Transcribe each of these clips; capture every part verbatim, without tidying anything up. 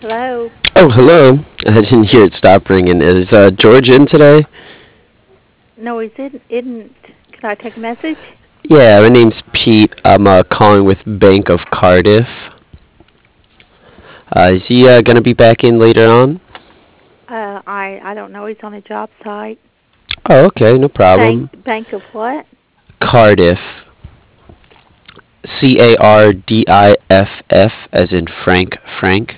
Hello. Oh, hello. I didn't hear it stop ringing. Is uh, George in today? No, he isn't. Isn't. Can I take a message? Yeah, my name's Pete. I'm uh, calling with Bank of Cardiff. Uh, is he uh, going to be back in later on? Uh, I I don't know. He's on a job site. Oh, okay, no Bank problem. Bank of what? Cardiff. C A R D I F F, as in Frank Frank.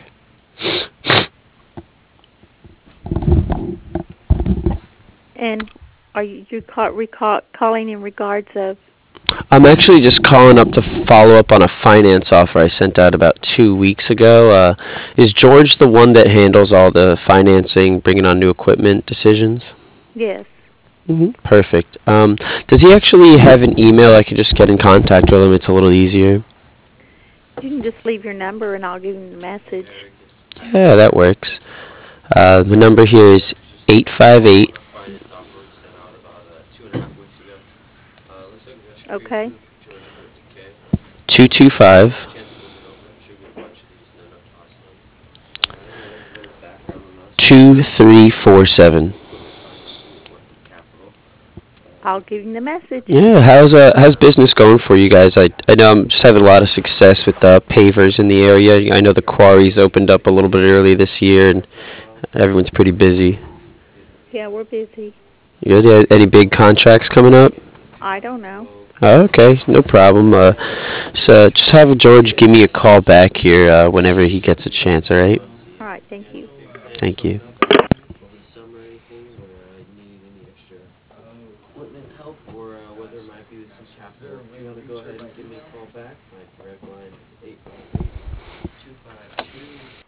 And are you you call, recall, calling in regards of? I'm actually just calling up to follow up on a finance offer I sent out about two weeks ago. Uh, is George the one that handles all the financing, bringing on new equipment decisions? Yes. hmm Perfect. Um, does he actually have an email I could just get in contact with him? It's a little easier. You can just leave your number and I'll give him the message. Yeah, that works. Uh, the number here is eight five eight. Y- Okay. two two five. two three four seven. I'll give him the message. Yeah, how's uh how's business going for you guys? I I know I'm just having a lot of success with uh, pavers in the area. I know the quarries opened up a little bit early this year, and everyone's pretty busy. Yeah, we're busy. You got any any big contracts coming up? I don't know. Oh, okay, no problem. Uh, so just have George give me a call back here uh, whenever he gets a chance. All right. All right. Thank you. Thank you.